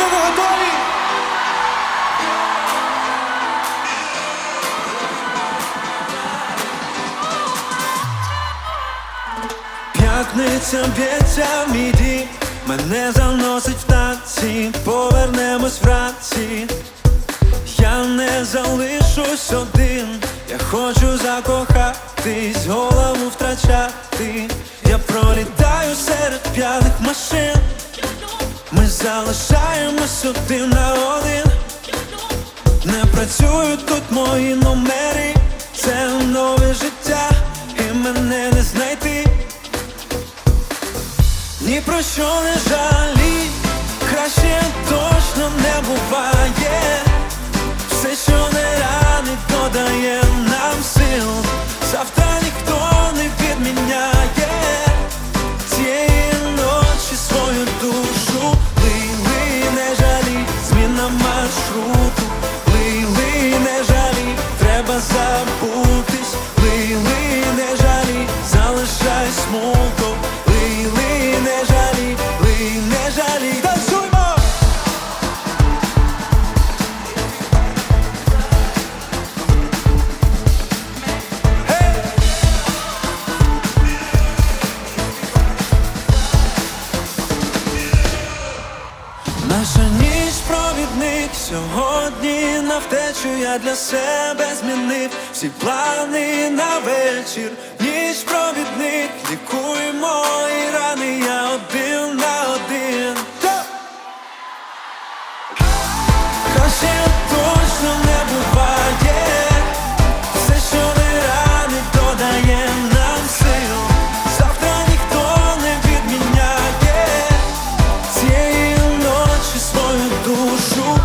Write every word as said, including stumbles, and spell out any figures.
ви готові? П'ятниця б'ється в мій дім, мене заносить в танці, повернемось вранці. Я не залишусь один, я хочу закохатись, голову втрачати. Я пролітаю серед п'яних машин, ми залишаємось один на один. Не працюють тут мої номери, це нове життя, і мене не знайти. Ні про що не жалій, краще точно не буває. Все, що не ранить, додає нам сил. Завтра ніхто не відміняє цієї ночі свою душу. Лий, лий, не жалій, зміна маршруту. Лий, лий, не жалій, треба забутись. Лий, лий, не жалій, залишай смуток. Лий, лий, не жалій, лий, не жалій. Танцюймо! Наша ніч провідник, сьогодні на втечу я для себе змінив всі плани на вечір. Ніч провідник, лікуй мої рани, я один на один. Краще точно не буває, все, що не ранить, додає нам сил. Завтра ніхто не відміняє цієї ночі свою душу.